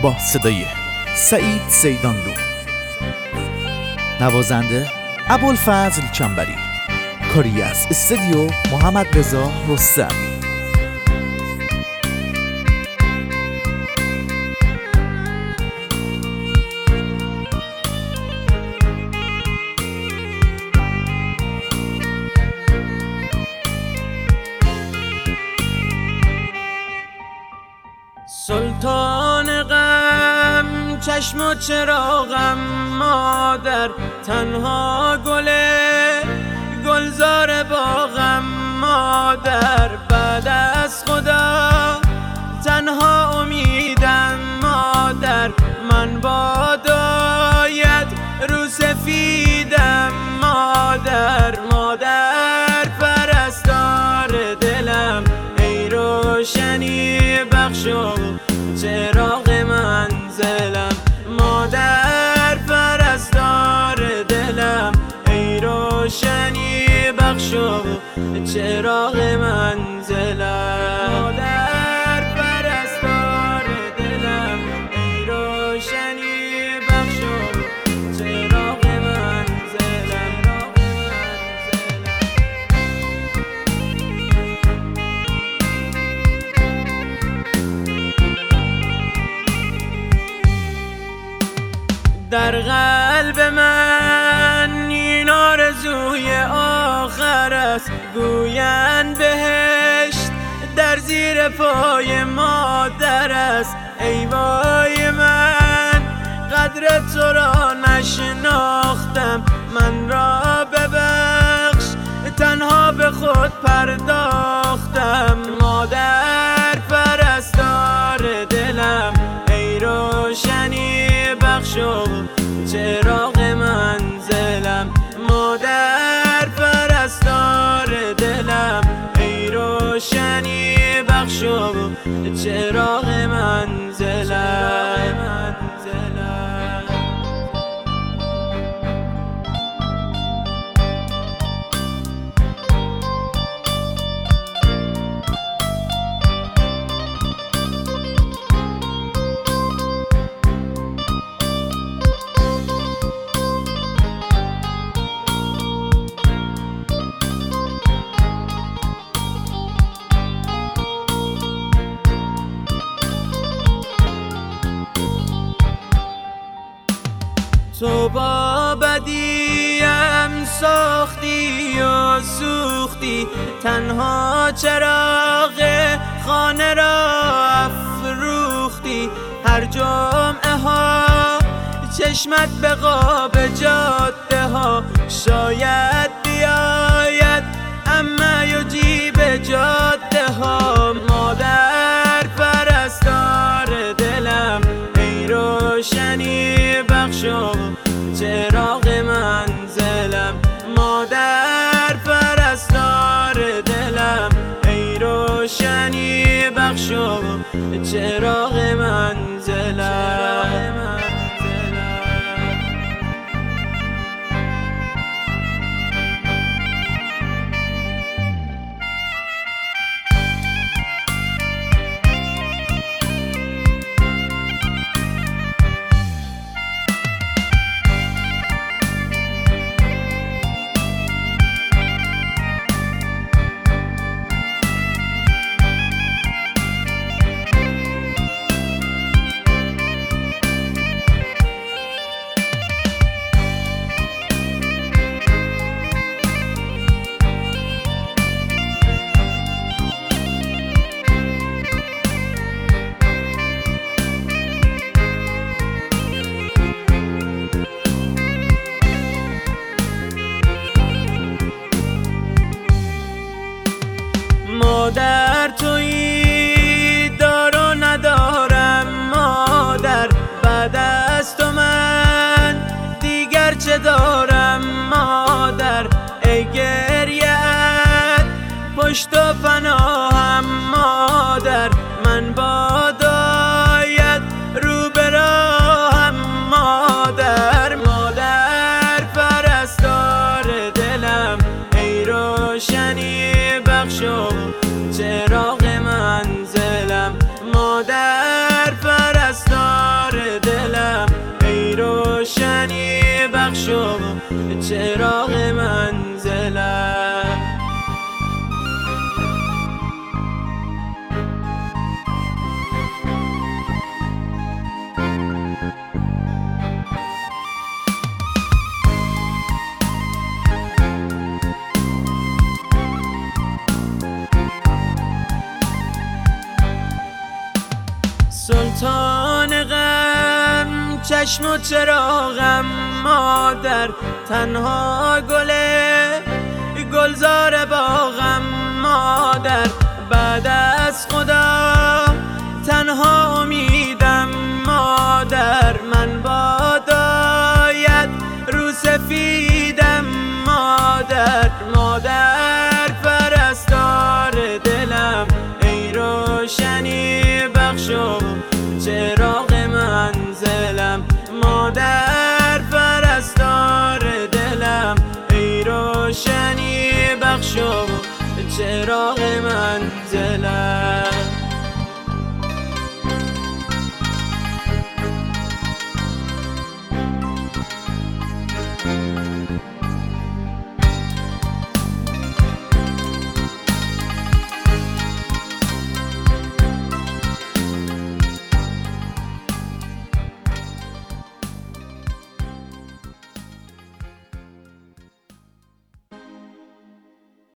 با صدای سعید سیدانلو، نوازنده ابوالفضل چنبری، کاری از استودیو محمد رضا رستمی. سلطان غم چشم و چراغم، مادر تنها گلزار باغم، مادر بعد از خدا تنها امیدم، مادر من باداید رو سفیدم، مادر پرستار دلم، ای روشنی بخش و چراغ منزلم، مادر پرستار دلم، ای روشنی بخش و چراغ منزلم، مادر پرستار دلم، ای روشنی بخش و چراغ منزلم. در قلب من این آرزوی آخر است، گویند بهشت در زیر پای مادر است، ای وای من قدر تو را نشناختم، من را ببخش تنها به خود پرداختم، مادر پرستار دلم، ای روشنی بخش و چراغ منزلم، مادر پرستار دلم، ای روشنی بخش و چراغ منزلم. تو با بدیم ساختی و سوختی، تنها چراغ خانه را افروختی، هر جمعه ها چشمت به قاب جاده ها، شاید بیاید اما یجیب جاده ها، مادر پرستار دلم، ای روشنی بخش و چراغ منزلم، مادر پرستار دلم، ای روشنی بخش و چراغ منزلم. سلطان غم چشم و چراغم، مادر تنها گلزار باغم، مادر بعد از خدا تنها امیدم، مادر من باداید رو سفیدم، مادر پرستار دلم، ای روشنی بخش و چراغ منزلم، مادر پرستار دلم، ای روشنی بخش و چراغ منزلم.